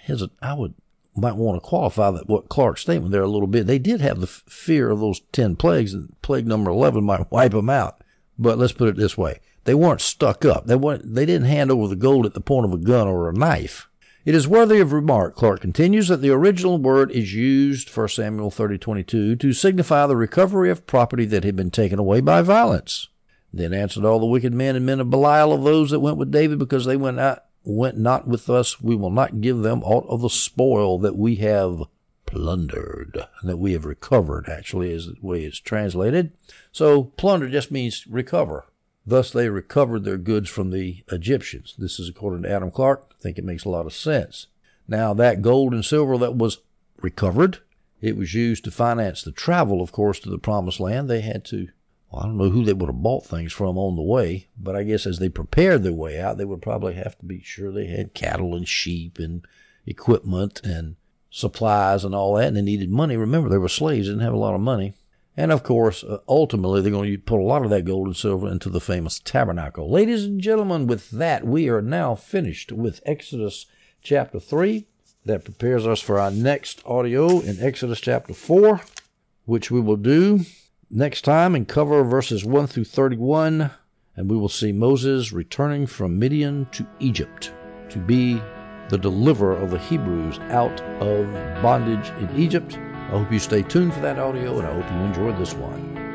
might want to qualify that what Clarke's statement there a little bit. They did have the fear of those 10 plagues, and plague number 11 might wipe them out. But let's put it this way. They weren't stuck up. They didn't hand over the gold at the point of a gun or a knife. It is worthy of remark, Clarke continues, that the original word is used, 1 Samuel 30:22, to signify the recovery of property that had been taken away by violence. Then answered all the wicked men and men of Belial of those that went with David, because they went not with us, we will not give them aught of the spoil that we have plundered, that we have recovered, actually, is the way it's translated. So plunder just means recover. Thus they recovered their goods from the Egyptians. This is according to Adam Clarke. I think it makes a lot of sense. Now that gold and silver that was recovered, it was used to finance the travel, of course, to the Promised Land. They had to, I don't know who they would have bought things from on the way, but I guess as they prepared their way out, they would probably have to be sure they had cattle and sheep and equipment and supplies and all that, and they needed money. Remember, they were slaves, didn't have a lot of money. And, of course, ultimately, they're going to put a lot of that gold and silver into the famous tabernacle. Ladies and gentlemen, with that, we are now finished with Exodus chapter 3. That prepares us for our next audio in Exodus chapter 4, which we will do next time and cover verses 1 through 31. And we will see Moses returning from Midian to Egypt to be the deliverer of the Hebrews out of bondage in Egypt. I hope you stay tuned for that audio, and I hope you enjoyed this one.